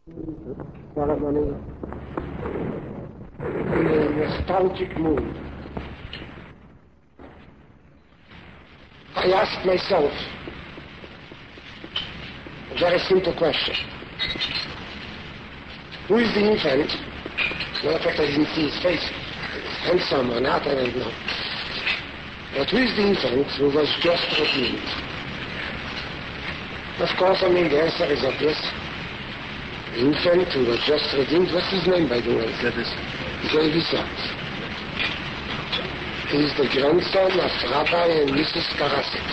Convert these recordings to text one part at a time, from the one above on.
ceremony in a nostalgic mood. I asked myself a very simple question. Who is the infant? Well, in fact, I didn't see his face. Handsome or not, I don't know. But who is the infant who was just redeemed? Of course, the answer is obvious. The infant who was just redeemed, what's his name, by the way? Zevisat. He is the grandson of Rabbi and Mrs. Karasik.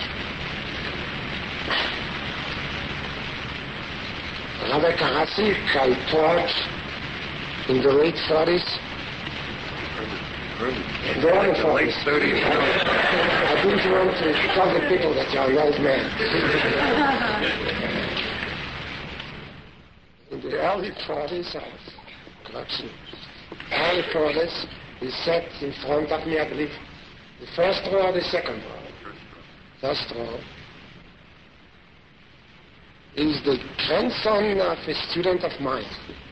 Rabbi Karasik, I taught in the late 40s. In the early 30s. I didn't want to tell the people that you're an old man. In the early 40s, he sat in front of me, I believe, the first row or the second row. First row. Is the grandson of a student of mine.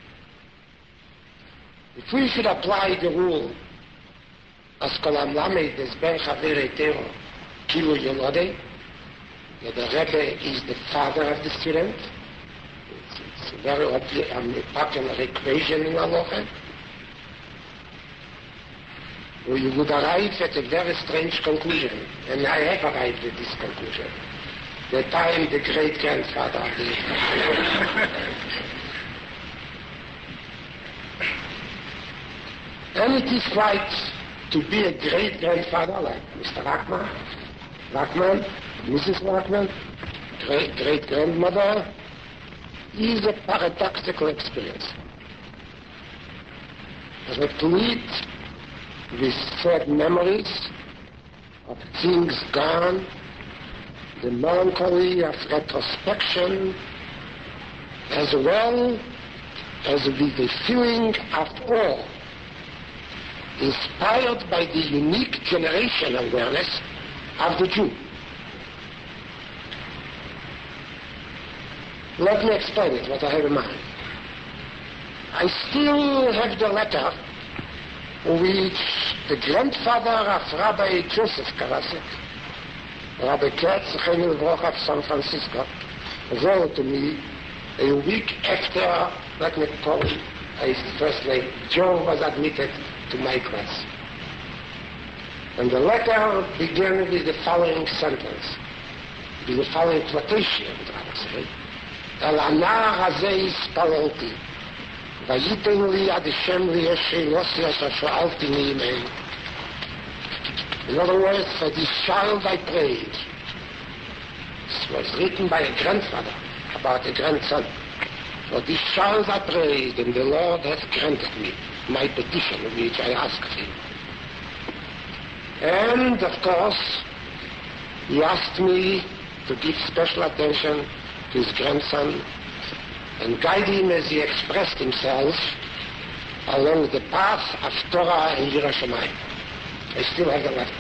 If we should apply the rule, as kolam lamed des ben chaver etero kilu yolode, that the Rebbe is the father of the student. It's a very popular equation in Halacha. You would arrive at a very strange conclusion, and I have arrived at this conclusion. That I am the great-grandfather of the And it is right to be a great-grandfather like Mr. Rachman, Mrs. Rachman, great-grandmother, is a paradoxical experience. Replete with sad memories of things gone, the melancholy of retrospection, as well as with the feeling of awe, inspired by the unique generational awareness of the Jew. Let me explain it, what I have in mind. I still have the letter which the grandfather of Rabbi Joseph Karasik, Rabbi Katz, of San Francisco, wrote to me a week after, let me call his first name, Joe was admitted to my class. And the letter began with the following sentence, with the following quotation, I would rather say. El anar hazeh ispalelti, vayiten li ad Hashem li yeshelosi asher sha'alti mi'imenu. In other words, for this child I prayed. This was written by a grandfather about a grandson. For this child I prayed, and the Lord hath granted me my petition which I asked him. And, of course, he asked me to give special attention to his grandson and guide him as he expressed himself along the path of Torah and Yiras Shamayim. I still have the letter.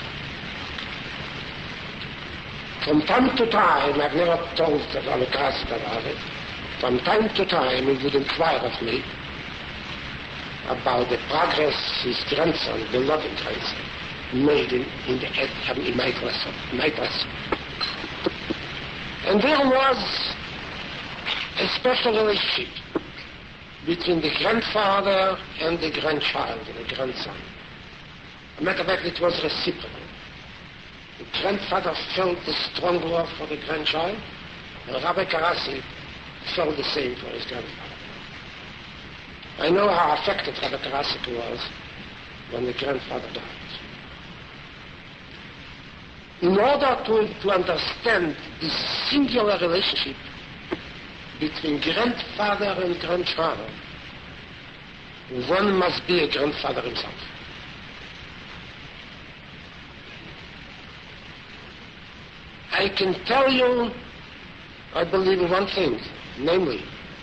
From time to time, I've never told Rabbi Karasik about it, from time to time he would inquire of me about the progress his grandson, beloved grandson, made in my class. And there was a special relationship between the grandfather and the grandchild, the grandson. As a matter of fact, it was reciprocal. The grandfather felt the strong love for the grandchild, and Rabbi Karasik felt the same for his grandfather. I know how affected Rabbi Karasik was when the grandfather died. In order to understand this singular relationship between grandfather and grandchild, one must be a grandfather himself. I can tell you, I believe, one thing, namely,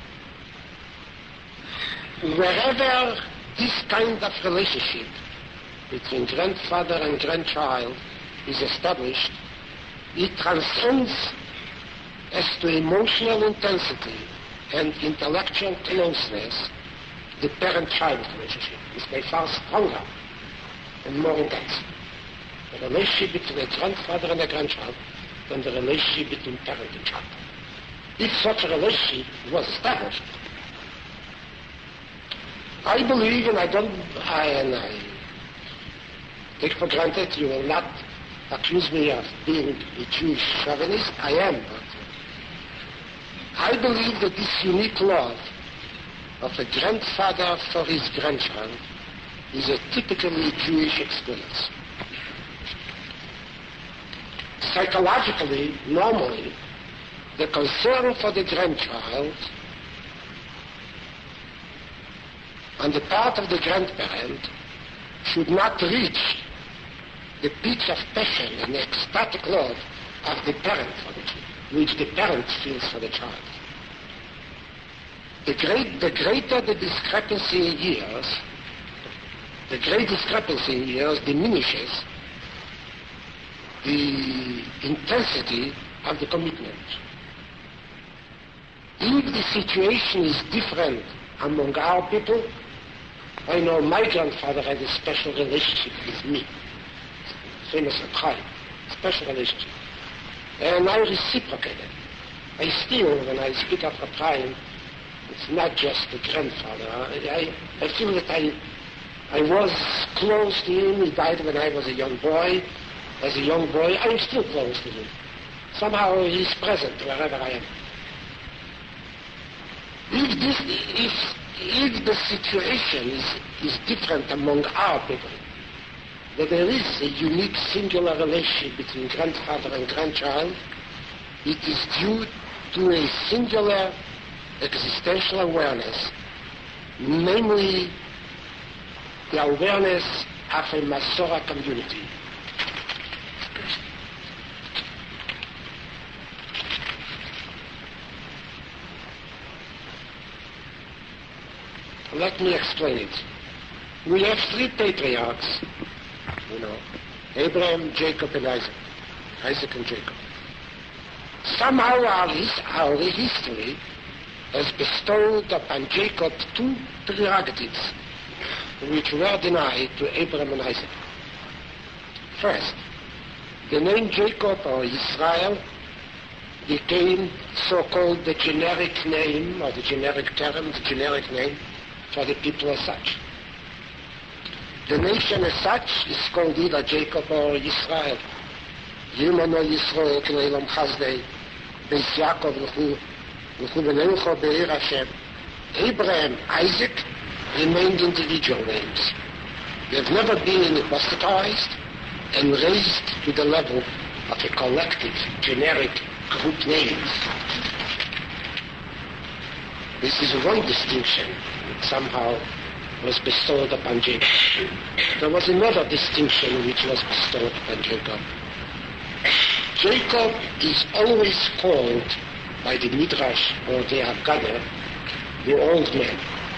wherever this kind of relationship between grandfather and grandchild is established, it transcends as to emotional intensity and intellectual closeness, the parent-child relationship is by far stronger and more intense. The relationship between the grandfather and the grandchild than the relationship between parent and child. If such a relationship was established, I believe, and I take for granted you will not accuse me of being a Jewish chauvinist. I am, but I believe that this unique love of a grandfather for his grandchild is a typically Jewish experience. Psychologically, normally, the concern for the grandchild on the part of the grandparent should not reach the pitch of passion and ecstatic love of the parent for the child, which the parent feels for the child. The greater the discrepancy in years, the great discrepancy in years diminishes the intensity of the commitment. If the situation is different among our people, I know my grandfather had a special relationship with me, famous tribe, special relationship. And I reciprocated. I still, when I speak of Chaim, it's not just the grandfather. I feel that I was close to him. He died when I was a young boy. As a young boy, I'm still close to him. Somehow he's present wherever I am. If the situation is different among our people, that there is a unique singular relationship between grandfather and grandchild, it is due to a singular existential awareness, namely the awareness of a Masorah community. Let me explain it. We have three patriarchs, Abraham, Jacob, and Isaac. Isaac and Jacob. Somehow our history has bestowed upon Jacob two prerogatives which were denied to Abraham and Isaac. First, the name Jacob or Israel became so-called the generic name or the generic term, the generic name for the people as such. The nation as such is called either Jacob or Israel. Yimano Yisrael K'leilam Chazdei, Beis Yaakov L'chu B'neicha Be'er Hashem. Abraham, Isaac remained individual names. They have never been apostatized and raised to the level of a collective, generic group names. This is one distinction that somehow was bestowed upon Jacob. There was another distinction which was bestowed upon Jacob. Jacob is always called by the Midrash or the Haggadah the old man.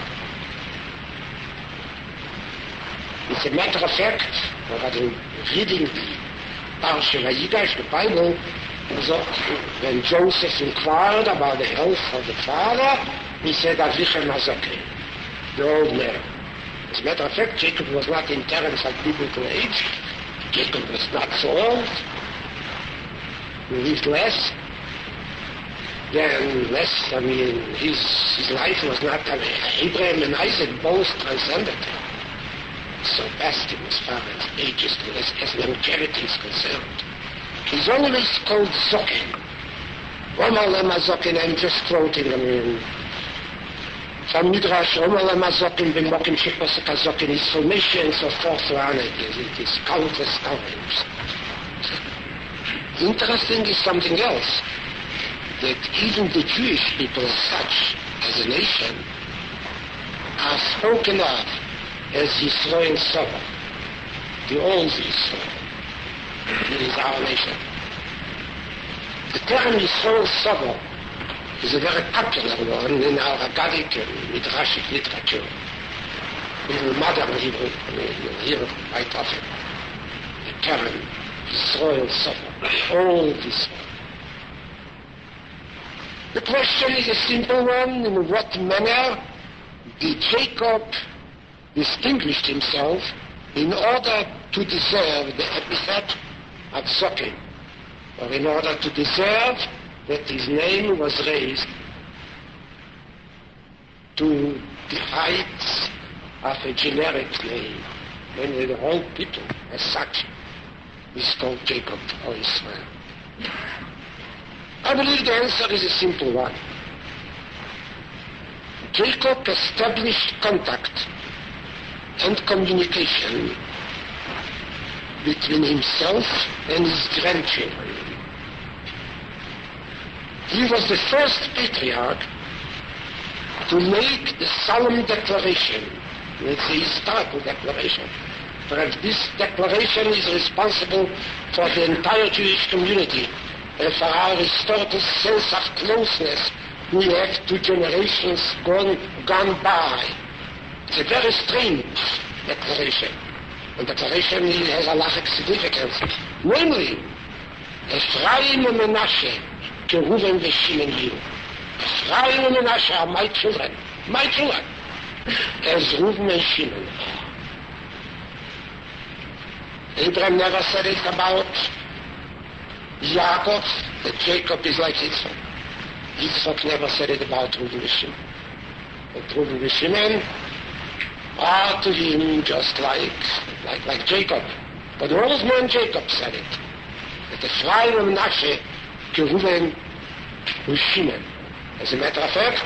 It's a matter of fact, reading the Parsha Vayigash, the Bible, when Joseph inquired about the health of the father, he said, Avichem Hazakeh, the old man. As a matter of fact, Jacob was not in terms of biblical age. Jacob was not so old. He lived less. His life was not, Abraham and Isaac both transcended him. Surpassed him as far as age as longevity is concerned. He's always called Zokin. Omalem Zokin, I'm just quoting, from Midrash, Omalem Zokin, B'mokim Shipasek Zokin, his formation and so forth, so on, it is countless times. Interesting is something else, that even the Jewish people as such, as a nation, are spoken of as Yisrael Saba, the old Yisrael. It is our nation. The term Yisrael Saba is a very popular one in our Haggadic and Midrashic literature. In modern Hebrew, you'll hear quite often the term Yisrael Saba, old Yisrael. The question is a simple one. In what manner did Jacob distinguish himself in order to deserve the epithet of Zokim, or in order to deserve that his name was raised to the heights of a generic name, when the whole people as such is called Jacob or Israel? I believe the answer is a simple one. Jacob established contact and communication between himself and his grandchildren. He was the first patriarch to make the solemn declaration, let's say historical declaration. Perhaps this declaration is responsible for the entire Jewish community and for our historical sense of closeness we have to generations gone by. It's a very strange declaration. The declaration has a halachic significance. Namely, Ephraim and Menashe, Reuven and Shimon Yilu. Ephraim and Menashe are my children, as Reuven and Shimon. Abraham never said it about Yaakov, that Jacob is like Yitzchak. Yitzchak never said it about Reuven and Shimon. But Reuven and Shimon are to him just like Jacob. But the oldest man Jacob said it. That Ephraim and Menashe, Reuven and Shimon. As a matter of fact,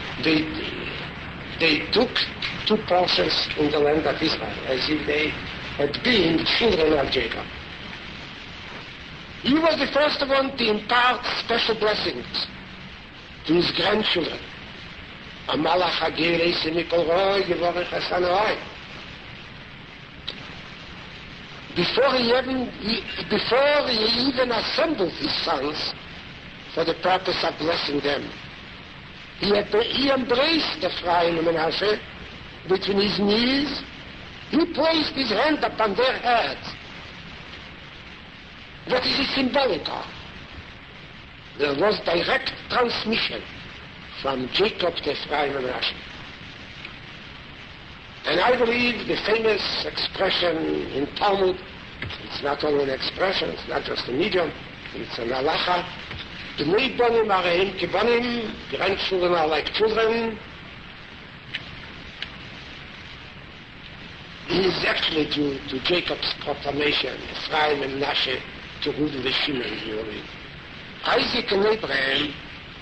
they took two portions in the land of Israel, as if they had been children of Jacob. He was the first one to impart special blessings to his grandchildren. Amalach hagir mikol roy yevorech hasanoi. Before he even assembled his sons for the purpose of blessing them, he embraced Ephraim and Menashe between his knees. He placed his hand upon their heads. What is it symbolic of? There was direct transmission from Jacob to Ephraim and Menashe. And I believe the famous expression in Talmud, it's not only an expression, it's not just a medium, it's an halacha. Bnei bonim areim kibonim, grandchildren are like children. It is actually due to Jacob's proclamation, Ephraim and Menashe, to Reuven and Shimon. Isaac and Abraham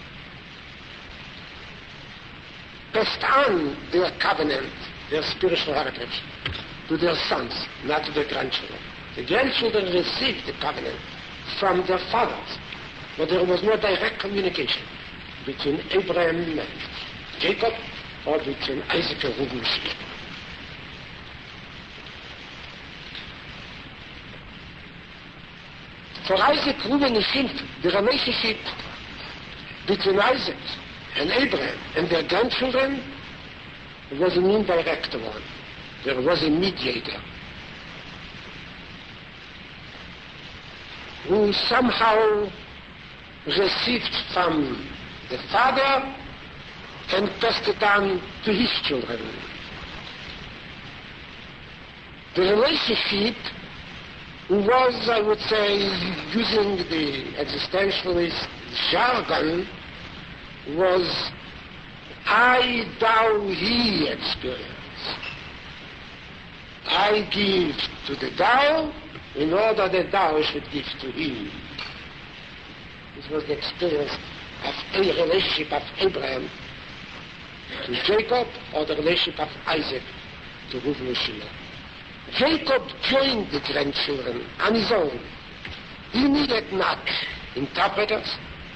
passed on their covenant, their spiritual heritage, to their sons, not to their grandchildren. The grandchildren received the covenant from their fathers, but there was no direct communication between Abraham and Jacob or between Isaac and Reuven and Shimon. For Isaac, Reuven and Shimon, the relationship between Isaac and Abraham and their grandchildren was an indirect one. There was a mediator who somehow received from the father and passed it on to his children. The relationship was, I would say, using the existentialist jargon, was I, thou, he experience. I give to the thou in order that thou should give to him. This was the experience of a relationship of Abraham to Jacob, or the relationship of Isaac to Reuven and Shimon. Jacob joined the grandchildren on his own. He needed not interpreters.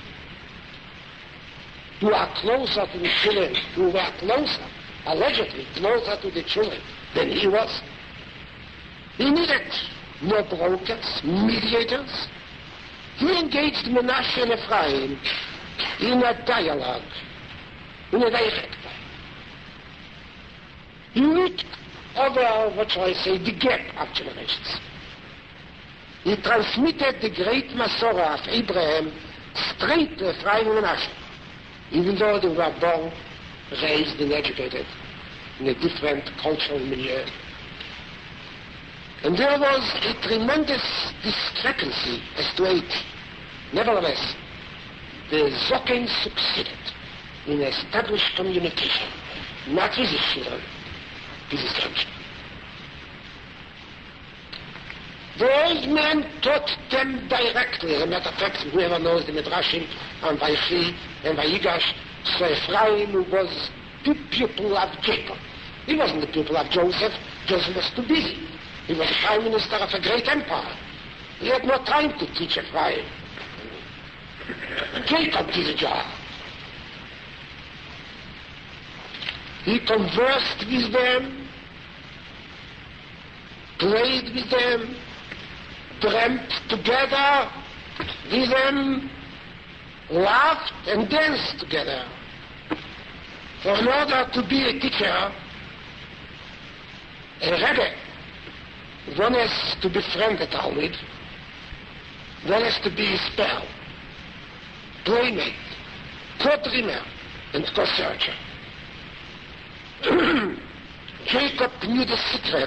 Who are closer to the children, who were closer, allegedly closer to the children than he was. He needed no brokers, mediators. He engaged Menashe and Ephraim in a dialogue, in a direct dialogue. He looked over, what shall I say, the gap of generations. He transmitted the great Masorah of Abraham straight to Ephraim and Menashe. even though they were born, raised, and educated in a different cultural milieu. And there was a tremendous discrepancy as to age. Nevertheless, the Zokin succeeded in established communication, not with his children, with his grandchildren. The old man taught them directly. As a matter of fact, whoever knows the Midrashim and Vaychi and Vayigash, so Ephraim was the pupil of Jacob. He wasn't the pupil of Joseph. Joseph was too busy. He was prime minister of a great empire. He had no time to teach Ephraim. Jacob did the job. He conversed with them, played with them, dreamt together with them, laughed and danced together. For in order to be a teacher, a Rebbe, one has to befriend the Talmud, one has to be his pal, playmate, co-dreamer, and co-searcher. Jacob knew the secret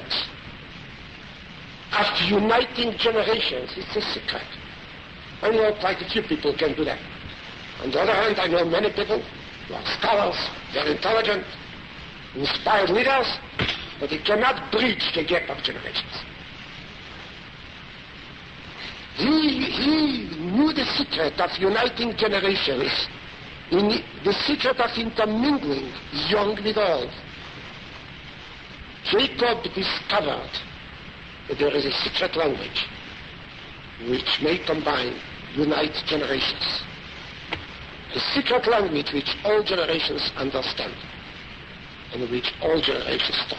of uniting generations. It's a secret. I know quite a few people can do that. On the other hand, I know many people who are scholars, very intelligent, inspired leaders, but they cannot bridge the gap of generations. He knew the secret of uniting generations, in the secret of intermingling young with old. Jacob discovered that there is a secret language which may combine, unite generations. A secret language which all generations understand and which all generations talk.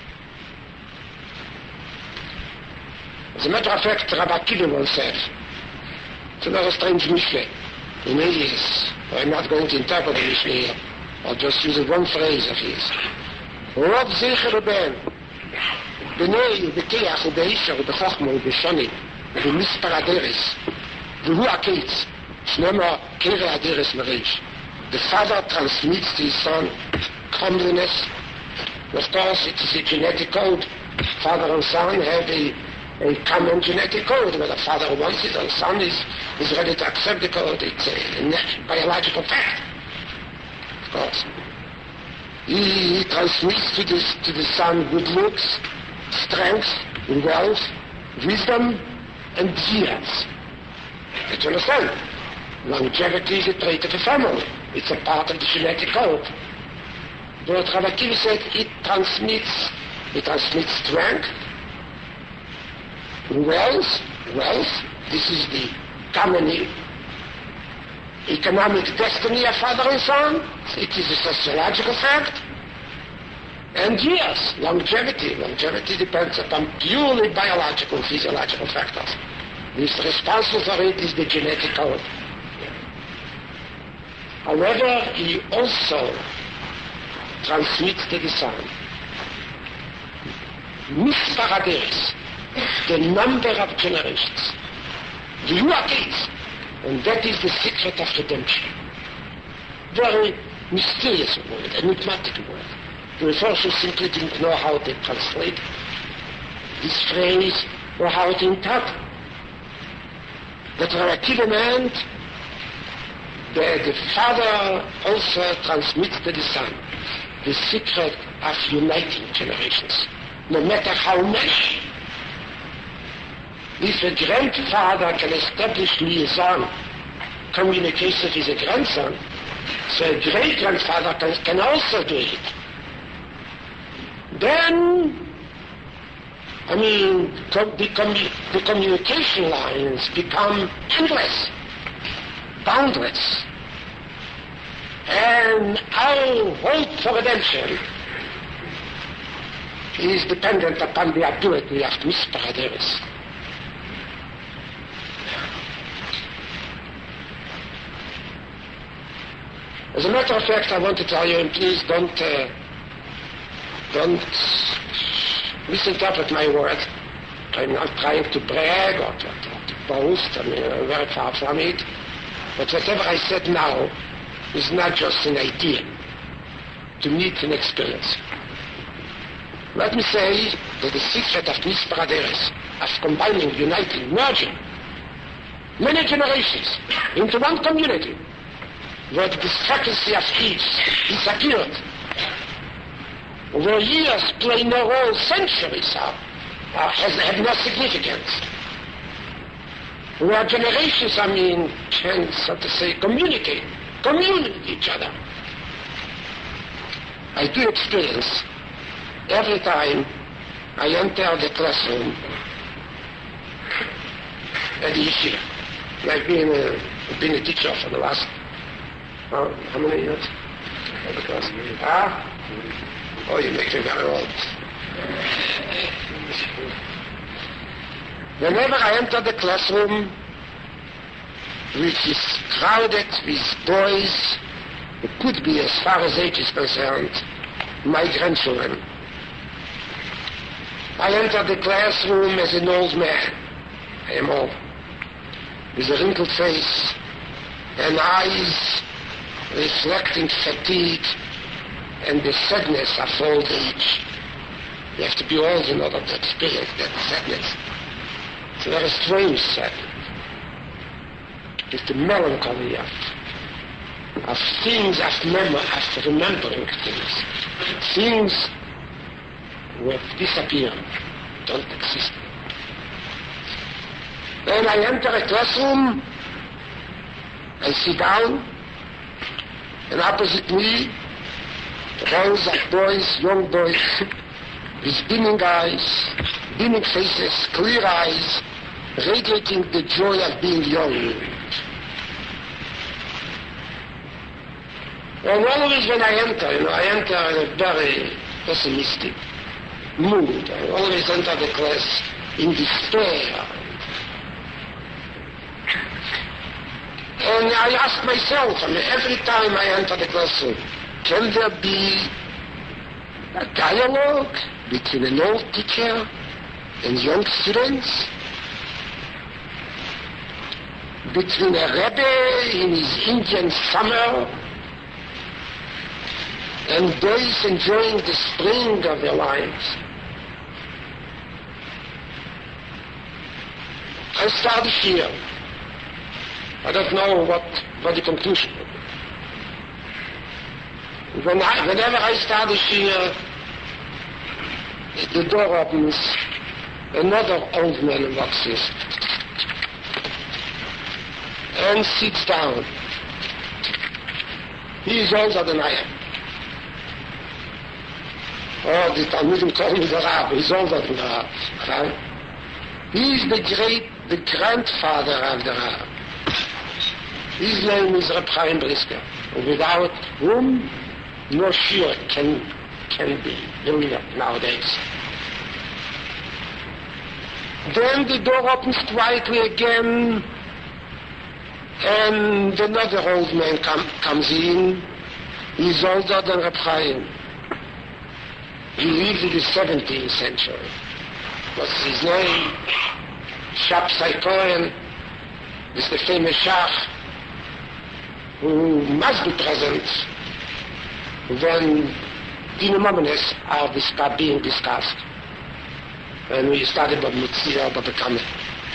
As a matter of fact, Rabbi Akiva once said, it's another strange Mishle. In Elias, I'm not going to interpret the Mishle here. I'll just use one phrase of his. רוב זכר בן, בני ובטיח ובאישר ובחוכמה ובשוני ובמספר הדרס, והוא הקיץ, שנאמר קרע הדרס מריש. The father transmits to his son comeliness. Of course, it is a genetic code. Father and son have a common genetic code. Whether father wants it or son is ready to accept the code, it's a biological fact. Of course. He transmits to the son good looks, strength, wealth, wisdom, and years. Did you understand? Longevity is a trait of a family. It's a part of the genetic code. But Rabbi Akiva said it transmits strength, wealth. This is the common economic destiny of father and son. It is a sociological fact. And years, longevity. Longevity depends upon purely biological, physiological factors. This responsible for it is the genetic code. However, he also transmits to the son Mispar Haderes, the number of generations. The Yuakit. And that is the secret of redemption. Very mysterious word, enigmatic word. The researchers simply didn't know how to translate this phrase or how to interpret. But Rabbi Akiva meant that the father also transmits to the son the secret of uniting generations, no matter how many. If a grandfather can establish liaison, communication with a grandson, so a great-grandfather can also do it. Then, the communication lines become endless, boundless. And our hope for redemption is dependent upon the ability of Mispar Haderes. As a matter of fact, I want to tell you, and please don't misinterpret my words. I'm not trying to brag or to boast. I'm very far from it. But whatever I said now is not just an idea, to meet an experience. Let me say that the secret of Nis Paraderes, of combining, uniting, merging many generations into one community, where the discrepancy of each disappeared, where years play no role, centuries have no significance, where generations, can, so to say, communicate with each other. I do experience every time I enter the classroom at the yeshiva. I've been a teacher for the last, how many years? At the class? Oh, you make me very old. Whenever I enter the classroom, which is crowded with boys who could be, as far as age is concerned, my grandchildren, I enter the classroom as an old man. I am old, with a wrinkled face and eyes reflecting fatigue and the sadness of old age. You have to be old in order to experience that sadness. It's a very strange sadness. It's the melancholy of things, of remembering things. Things will disappear, don't exist. When I enter a classroom, I sit down, and opposite me, rows of boys, young boys, with beaming eyes, beaming faces, clear eyes, radiating the joy of being young. And always when I enter in a very pessimistic mood. I always enter the class in despair. And I ask myself, every time I enter the classroom, can there be a dialogue between an old teacher and young students? Between a Rebbe in his Indian summer and boys enjoying the spring of their lives? I started here. I don't know what the conclusion will be. Whenever I started here, the door opens, another old man walks in and sits down. He is older than I am. Oh, the Talmudim call me the Rab. He's older than the Rab. He is the grandfather of the Rab. His name is Reb Chaim Brisker, without whom no shiur can be doing nowadays. Then the door opens quietly again, and another old man comes in. He's older than Reb Chaim. He lived in the 17th century. What's his name? Shapsai Cohen is the famous Shach who must be present when Dinamomenes are being discussed. And we started about Mitzvah, about the Kamen.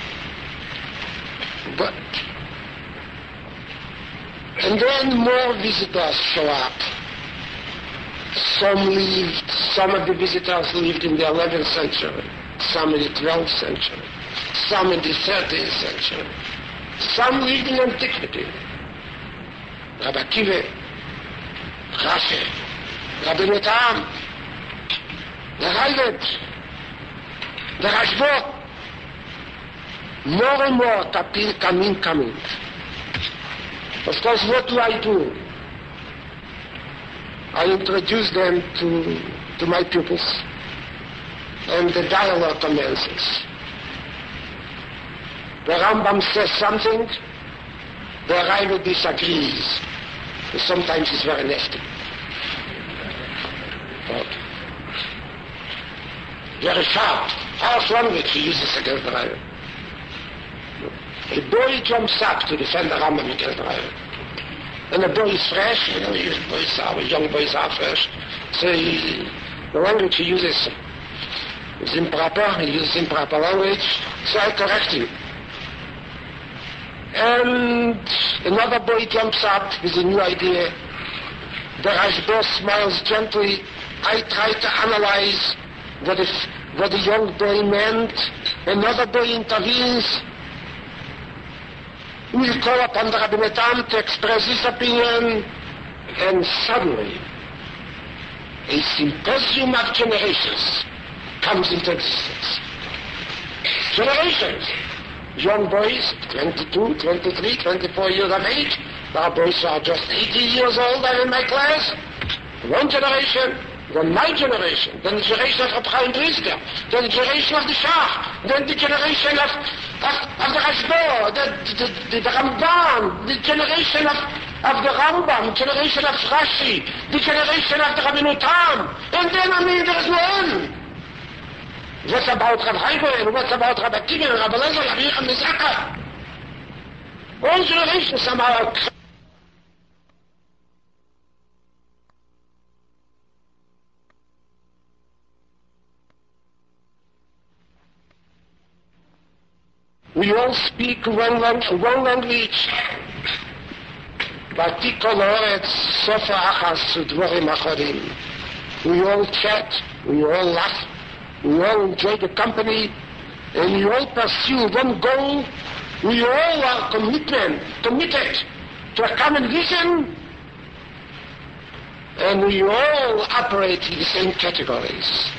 And then more visitors show up. Some of the visitors lived in the 11th century, some in the 12th century, some in the 13th century, some lived in antiquity. Rabbi Akiva, Rashi, Rabbi Netam, the Raivet, the Rashbo. More and more tapir coming. Of course, what do? I introduce them to my pupils, and the dialogue commences. The Rambam says something, the Raivet disagrees. Sometimes it's very nasty. But very sharp, harsh language he uses against the Raivet. A boy jumps up to defend the Rambam against the Raivet. And the boy is fresh, young boys are fresh. So the language he uses is improper, he uses improper language, so I correct him. And another boy jumps up with a new idea. The Rashba smiles gently. I try to analyze what the young boy meant. Another boy intervenes. We call upon the Rabbi Natan to express his opinion, and suddenly a symposium of generations comes into existence. Generations. Young boys, 22, 23, 24 years of age. Our boys are just 80 years old and in my class. One generation, then my generation, then the generation of Chaim Brisker, then the generation of the Shach, then the generation of the Rashba, the Ramban, the generation of the Rambam, generation of Rashi, the generation of the Rabbeinu Tam, and then there's no end. What's about Rav Heibel, and what's about Rabbi Akiva, and Rabbi Lezer, Rabbi Yechon Mizaka? All generations somehow. We all speak one language. We all chat, we all laugh, we all enjoy the company, and we all pursue one goal. We all are committed to a common vision, and we all operate in the same categories.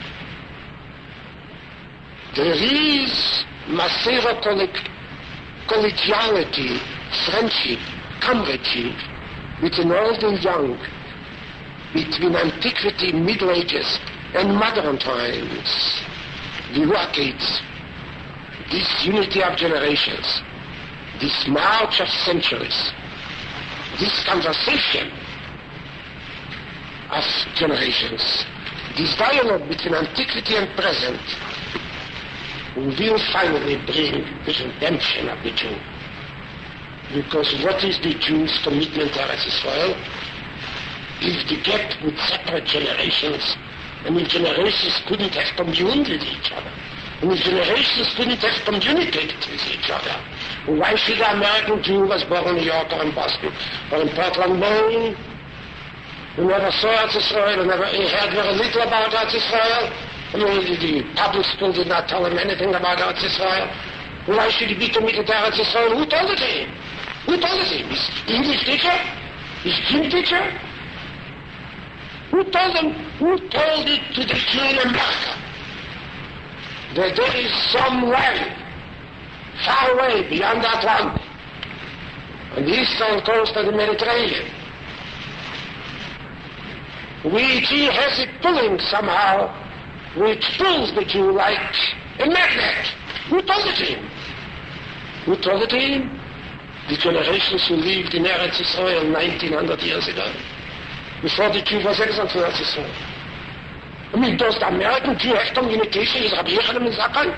There is Masera collegiality, friendship, comradeship between old and young, between antiquity, Middle Ages, and modern times. The Ruach, this unity of generations, this march of centuries, this conversation of generations, this dialogue between antiquity and present, will finally bring the redemption of the Jew. Because what is the Jew's commitment to Eretz Israel? If the gap with separate generations, and if generations couldn't have communed with each other, and if generations couldn't have communicated with each other, why should the American Jew was born in New York or in Boston or in Portland, Maine, who never saw Eretz Israel, who never heard very little about Eretz Israel? I mean, the public school did not tell him anything about Eretz Israel. Why should he be committed to Eretz Israel? Who told it to him? Who told it to him? His English teacher? His gym teacher? Who told him? Who told it to the Jew in America that there is some way, far away beyond the Atlantic, on the eastern coast of the Mediterranean, which he has it pulling somehow, which pulls the Jew like a magnet? Who told it to him? Who told it to him? The generations who lived in Eretz Israel 1900 years ago, before the Jew was exiled from Eretz Israel. I mean, does the American Jew have communication with Rabbi Yechon Mizaka?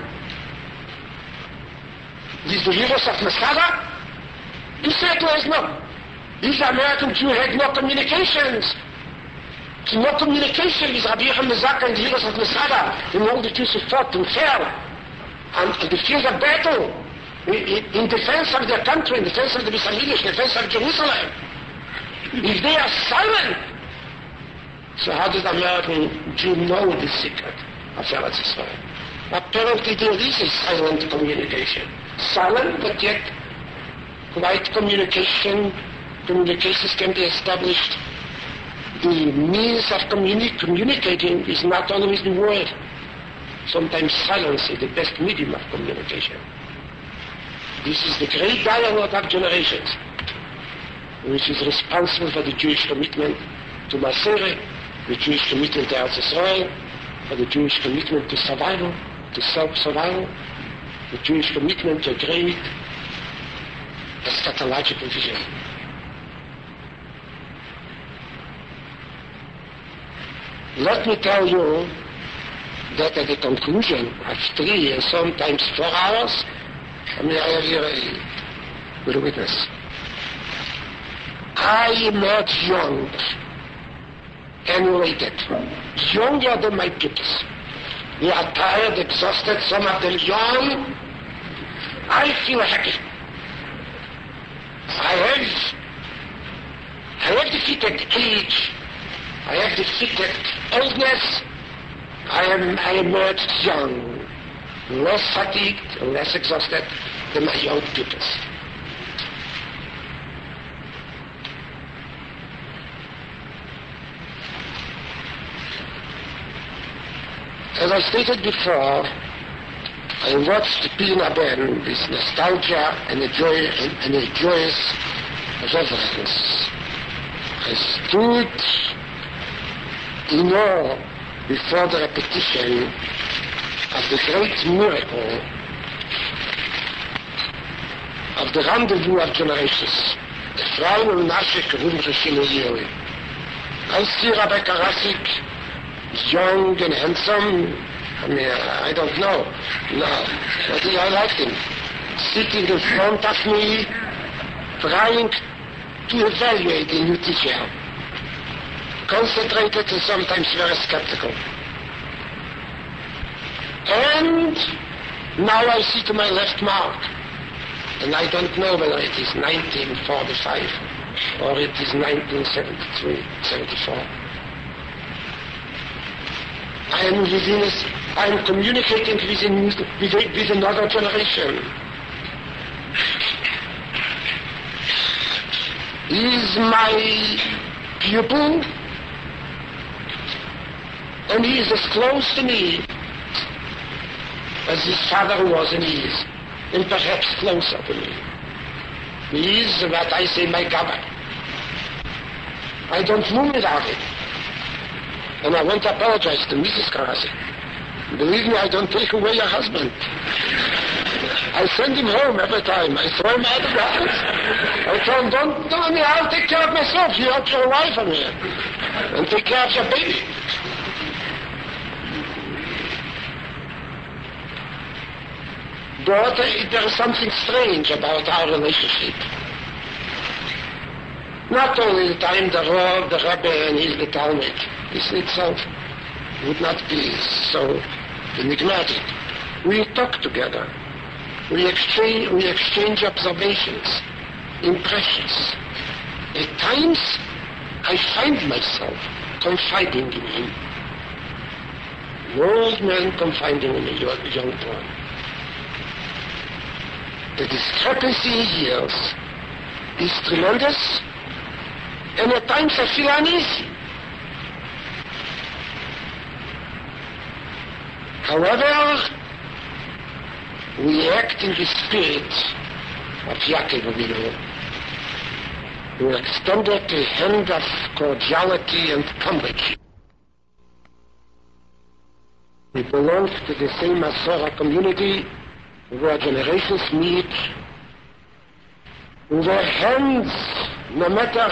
With the heroes of Masada? He said to us, no. If the American Jew had no communications, no communication with Rabbi Yechon Mizaka and the heroes of Masada, and all the Jews who fought and fell, and the field of battle, in defense of their country, in defense of the Beis Hamikdash, in defense of Jerusalem. If they are silent, so how does the American Jew know the secret of Eretz Israel? Apparently there is a silent communication. Silent, but yet quiet communication. Communications can be established. The means of communicating is not always the word. Sometimes silence is the best medium of communication. This is the great dialogue of generations, which is responsible for the Jewish commitment to Maseret, the Jewish commitment to Eretz Israel, for the Jewish commitment to survival, to self-survival, the Jewish commitment to a great eschatological vision. Let me tell you that at the conclusion of 3 and sometimes 4 hours, I have here a witness. I emerged young, enervated, younger than my pupils. We are tired, exhausted, some of them young. I feel happy. I have defeated age. I have defeated oldness. I emerged young, less fatigued, less exhausted than my young pupils. As I stated before, I watched Pina Ben with nostalgia and a joyous reverence. I stood in awe before the repetition of the great miracle of the rendezvous of generations. Ephraim and Nashik Rumrishinu. I see Rabbi Karasik, young and handsome. I don't know. No, but I liked him. Sitting in front of me, trying to evaluate a new teacher. Concentrated and sometimes very skeptical. And now I see to my left Mark. And I don't know whether it is 1945 or it is 1973, 74. I am communicating with another generation. He is my pupil, and he is as close to me as his father was and he is, and perhaps closer to me. He is what I say my Gabbai. I don't move without it. And I want to apologize to Mrs. Karasik. Believe me, I don't take away your husband. I send him home every time. I throw him out of the house. I tell him, don't, I'll take care of myself. You help your wife from here. And take care of your baby. But there is something strange about our relationship. Not only the time the Rav, the Rebbe, and he's the Talmud. This in itself would not be so enigmatic. We talk together. We exchange observations, impressions. At times, I find myself confiding in him. An old man confiding in a young boy. The discrepancy in years is tremendous, and at times I feel uneasy. However, we act in the spirit of Yaakov Avinu, who extended a hand of cordiality and comradeship. We belong to the same Masorah community, where generations meet, where hands, no matter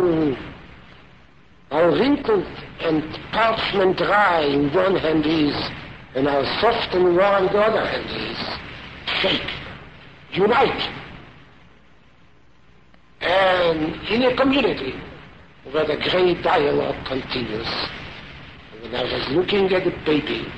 how wrinkled and parchment dry in one hand is, and how soft and warm the other hand is, shake, unite. And in a community where the great dialogue continues. When I was looking at the baby,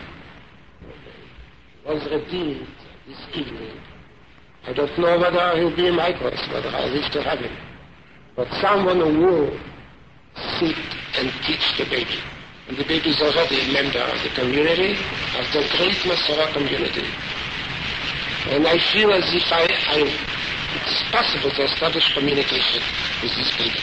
was redeemed this evening. I don't know whether he'll be in my class, whether I live to have him. But someone who will sit and teach the baby. And the baby is already a member of the community, of the great Masorah community. And I feel as if it is possible to establish communication with this baby.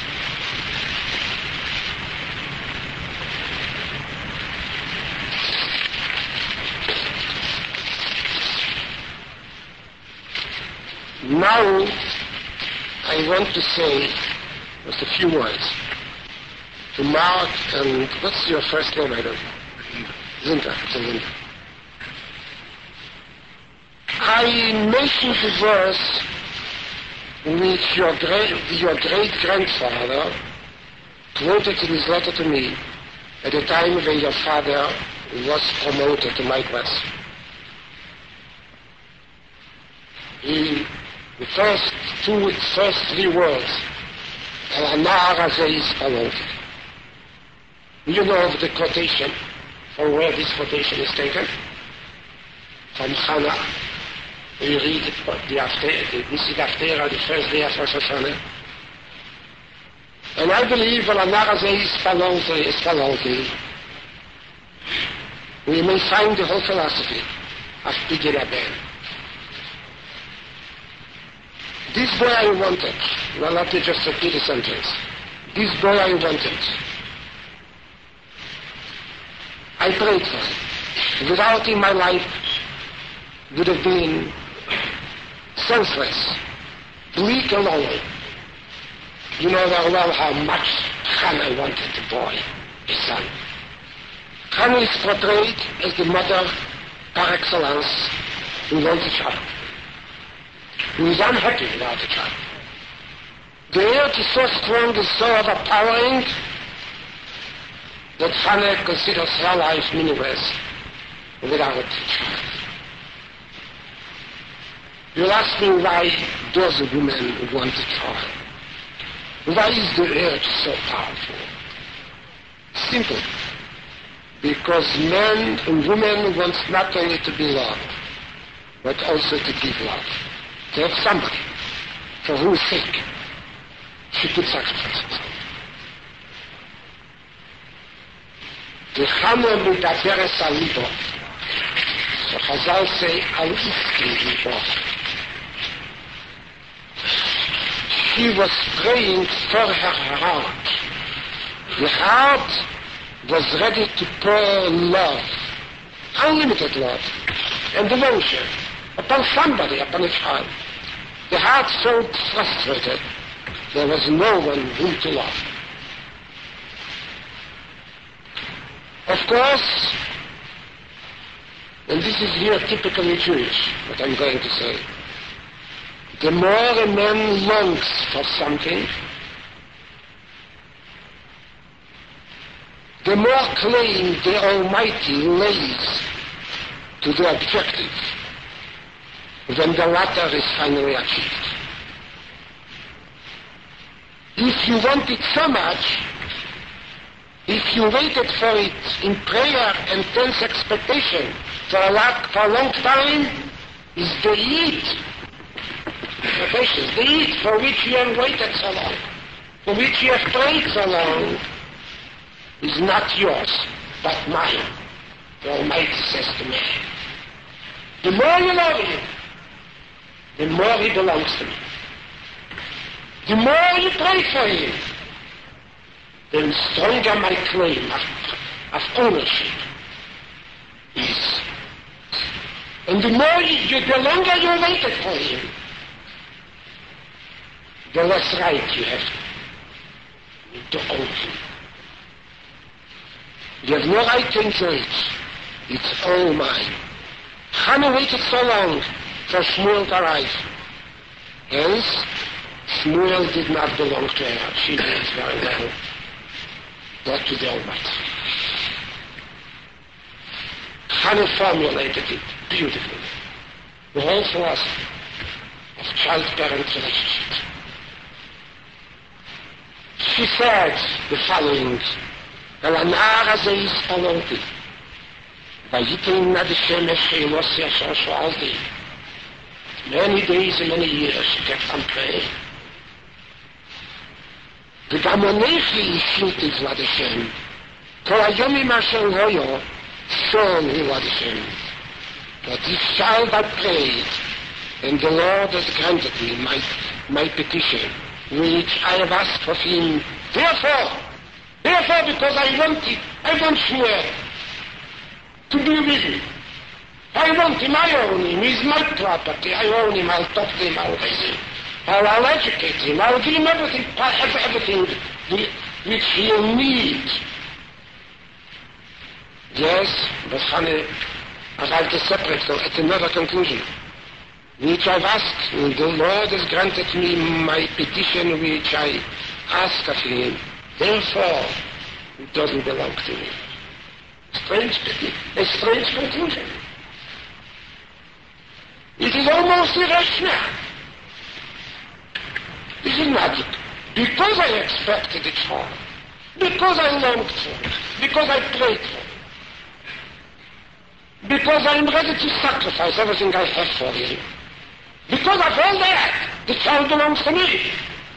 Now, I want to say just a few words to Mark, and what's your first name? I don't know. Zinta. I mentioned the verse which your great-grandfather quoted in his letter to me at the time when your father was promoted to my class. The first three words Anara is followed. You know the quotation, from where this quotation is taken? From Chana. You read the Nisig Aftera, the first day of Rosh Hashanah. And I believe that Anara is followed. We may find the whole philosophy of Pigi Rabbein. This boy I wanted. Well, not to just repeat the sentence. This boy I wanted. I prayed for him. Without him, my life would have been senseless, bleak and lonely. You know very well how much Hannah wanted the boy, his son. Hannah is portrayed as the mother par excellence who wants a child, who is unhappy without a child. The earth is so strong, is so overpowering, that Hannah considers her life meaningless without a child. You'll ask me, why does a woman want a child? Why is the earth so powerful? Simple. Because men and women want not only to be loved, but also to give love. To have somebody for whose sake she could sacrifice herself. The Chana Midaberes Alibo. So Chazal say, Al-Iski Libo. She was praying for her heart. The heart was ready to pour love, unlimited love, and devotion upon somebody, upon a child. The heart felt frustrated. There was no one whom to love. Of course, and this is here typically Jewish, what I'm going to say, the more a man longs for something, the more claim the Almighty lays to the objective when the latter is finally achieved. If you want it so much, if you waited for it in prayer and tense expectation for a long time, is the heat, the heat for which you have waited so long, for which you have prayed so long, is not yours, but mine. The Almighty says to me, the more you love him, the more he belongs to me. The more you pray for him, the stronger my claim of ownership is. And the longer you waited for him, the less right you have to own him. You have no right to enjoy it. It's all mine. Hannah waited so long for Shmuel to arrive. Hence, Shmuel did not belong to her. She did very well, but to the Almighty. Hannah formulated it beautifully. The whole philosophy of child-parent relationship. She said the following, הנער הזה הספלותי, ויתן נד השמש שאלוסי אשר שואלתי. Many days and many years she kept on praying. וגם אנכי השלתי לבד השם, כל היומים אשר היו, שון לבד השם. But this child I prayed, and the Lord has granted me my petition, which I have asked of him. Therefore, because I want Shmuel to be with me. I want him, I own him, he's my property, I own him, I'll talk to him, I'll raise him, I'll educate him, I'll give him everything which he'll need. Yes, but Hannah arrived a separate, so at another conclusion, which I've asked, and the Lord has granted me my petition which I ask of him. Therefore, it doesn't belong to me. A strange conclusion. It is almost irrational. This is not because I expected a child, because I longed for it, because I prayed for it, because I'm ready to sacrifice everything I have for him. Because of all that, the child belongs to me.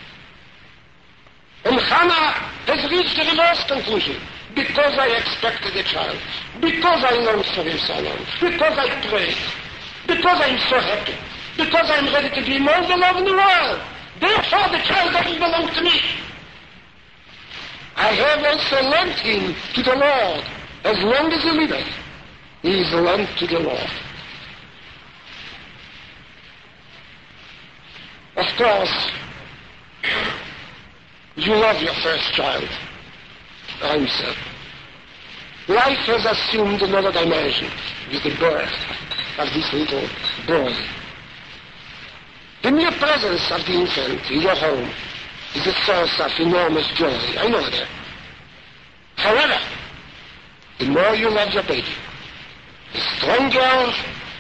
And Hannah has reached the reverse conclusion. Because I expected a child, because I longed for him so long, because I prayed, because I'm so happy, because I'm ready to be more the love in the world. Therefore, the child doesn't belong to me. I have also lent him to the Lord. As long as he liveth, he is lent to the Lord. Of course, you love your first child. I'm so. Life has assumed another dimension with the birth of this little boy. The mere presence of the infant in your home is a source of enormous joy. I know that. However, the more you love your baby, the stronger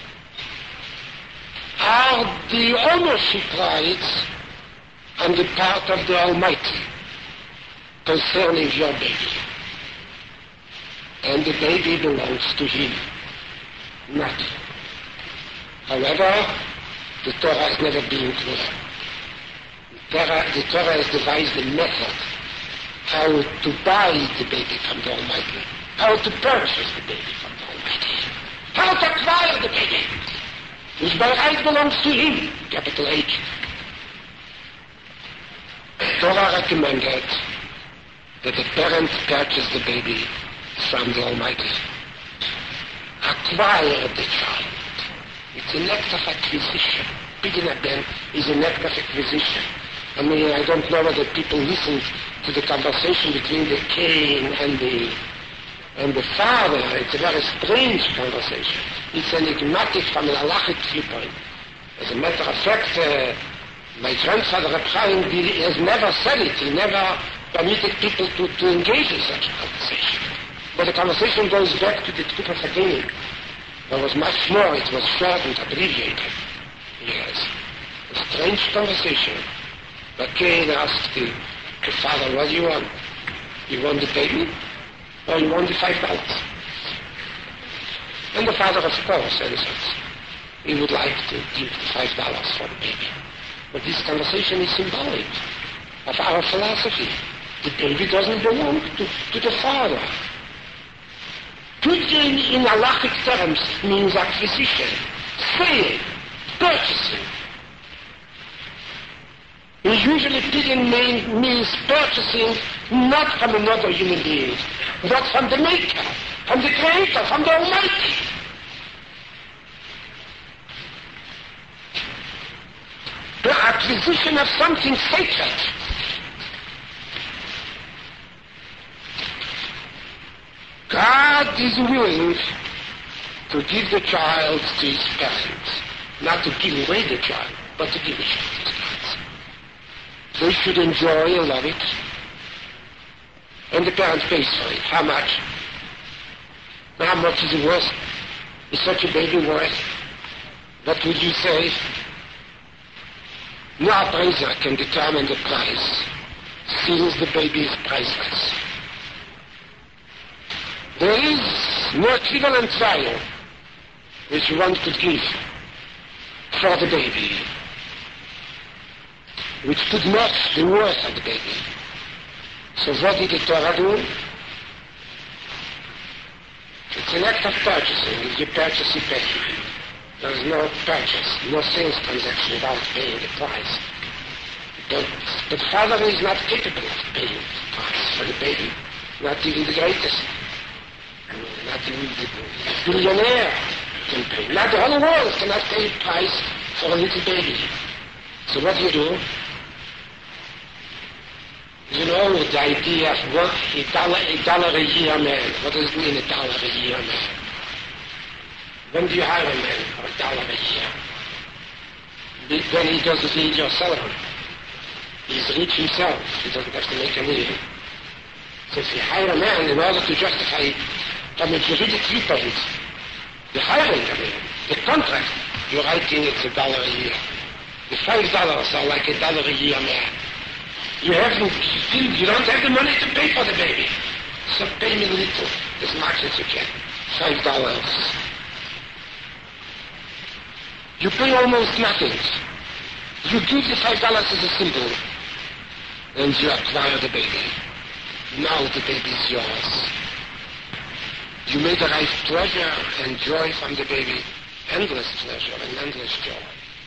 are the ownership rights on the part of the Almighty concerning your baby. And the baby belongs to him, not you. However, the Torah has never been clear. The Torah has devised a method how to buy the baby from the Almighty, how to purchase the baby from the Almighty, how to acquire the baby, which by right belongs to him, capital H. The Torah recommended that the parent purchase the baby from the Almighty, acquire the child. It's an act of acquisition. Pidyon haben is an act of acquisition. I mean, I don't know whether people listened to the conversation between the Cain and the father. It's a very strange conversation. It's enigmatic from an halachic viewpoint. As a matter of fact, my grandfather, Reb Chaim, he has never said it. He never permitted people to engage in such a conversation. But the conversation goes back to the Tkufa Chagini. There was much more. It was short and abbreviated. Yes. A strange conversation. But Cain asked the father, what do you want? You want the baby? Or you want the $5? And the father, of course, answers, he would like to give the $5 for the baby. But this conversation is symbolic of our philosophy. The baby doesn't belong to the father. Pidyon in halachic terms means acquisition, sale, purchasing. Usually Pidyon means purchasing not from another human being, but from the Maker, from the Creator, from the Almighty. The acquisition of something sacred. God is willing to give the child to his parents, not to give away the child, but to give the child to his parents. They should enjoy and love it, and the parent pays for it. How much? How much is it worth? Is such a baby worth? What would you say? No appraiser can determine the price, since the baby is priceless. There is no equivalent value which one could give for the baby, which could match the worth of the baby. So what did the Torah do? It's an act of purchasing. If you purchase, you pay. There is no purchase, no sales transaction without paying the price. But the father is not capable of paying the price for the baby, not even the greatest. Not even the billionaire can pay. Not the whole world cannot pay a price for a little baby. So what do? You know the idea of $1 a year man. What does it mean, $1 a year man? When do you hire a man for $1 a year? When he doesn't need your salary. He's rich himself. He doesn't have to make a living. So if you hire a man in order to justify from a juridic viewpoint, the hiring of him, the contract, you're writing it's $1 a year. The $5 are like $1 a year man. You don't have the money to pay for the baby. So pay me little, as much as you can. $5. You pay almost nothing. You give the $5 as a symbol, and you acquire the baby. Now the baby is yours. You may derive pleasure and joy from the baby, endless pleasure and endless joy.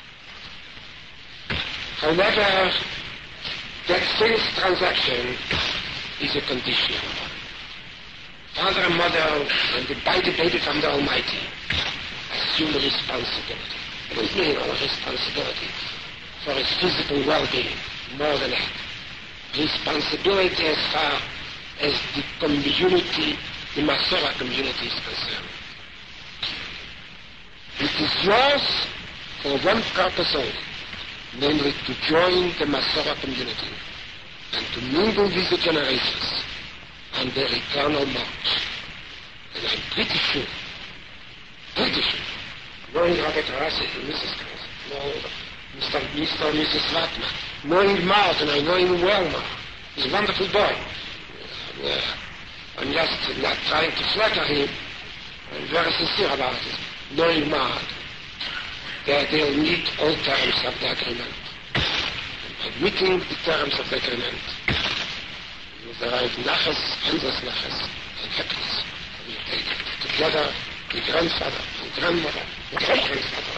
However, that sales transaction is a conditional one. Father and mother, when they buy the baby from the Almighty, assume responsibility. It is mean our responsibility for his physical well-being, more than that. Responsibility as far as the community, the Masorah community is concerned. It is yours for one purpose only, namely to join the Masorah community and to mingle with the generations on their eternal march. And I'm pretty sure, knowing Robert Rassi and Mrs. Krause, knowing Mr. and Mrs. Latman, knowing Martin, I know him well now. He's a wonderful boy. I'm just not trying to flatter him. I'm very sincere about it. Knowing Martin, that they'll meet all terms of the agreement. And meeting the terms of the agreement, you'll derive nachas, endless nachas, and happiness. You take together the grandfather and grandmother, the great-grandfather,